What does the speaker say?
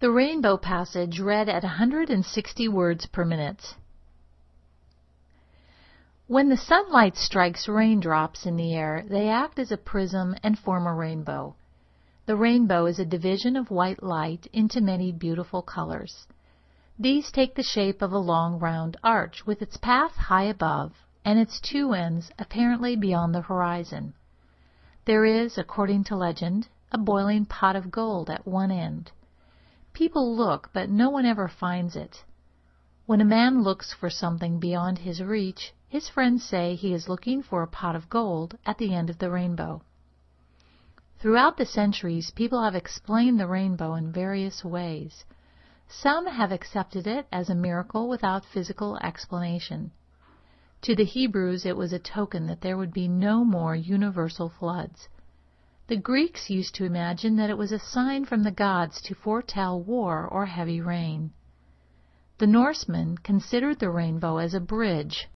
The Rainbow Passage read at 160 words per minute. When the sunlight strikes raindrops in the air, they act as a prism and form a rainbow. The rainbow is a division of white light into many beautiful colors. These take the shape of a long round arch with its path high above and its two ends apparently beyond the horizon. There is, according to legend, a boiling pot of gold at one end. People look, but no one ever finds it. When a man looks for something beyond his reach, his friends say he is looking for a pot of gold at the end of the rainbow. Throughout the centuries, people have explained the rainbow in various ways. Some have accepted it as a miracle without physical explanation. To the Hebrews, it was a token that there would be no more universal floods. The Greeks used to imagine that it was a sign from the gods to foretell war or heavy rain. The Norsemen considered the rainbow as a bridge